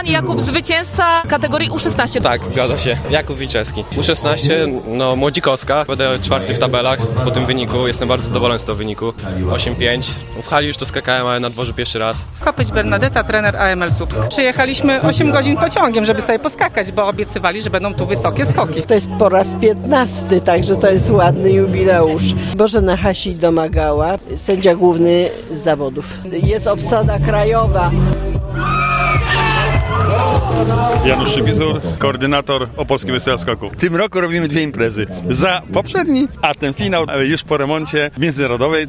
pan Jakub, zwycięzca kategorii U16. Tak, zgadza się. Jakub Wilczewski. U16, no młodzikowska. Będę 4 w tabelach po tym wyniku. Jestem bardzo zadowolony z tego wyniku. 8-5. W hali już to skakałem, ale na dworze pierwszy raz. Kopyć Bernadetta, trener AML Słupsk. Przyjechaliśmy 8 godzin pociągiem, żeby sobie poskakać, bo obiecywali, że będą tu wysokie skoki. To jest po raz 15, także to jest ładny jubileusz. Bożena Hasik domagała, sędzia główny z zawodów. Jest obsada krajowa. Janusz Szybizur, koordynator Opolskiej Wystawy Skoków. W tym roku robimy 2 imprezy. Za poprzedni, a ten finał już po remoncie międzynarodowej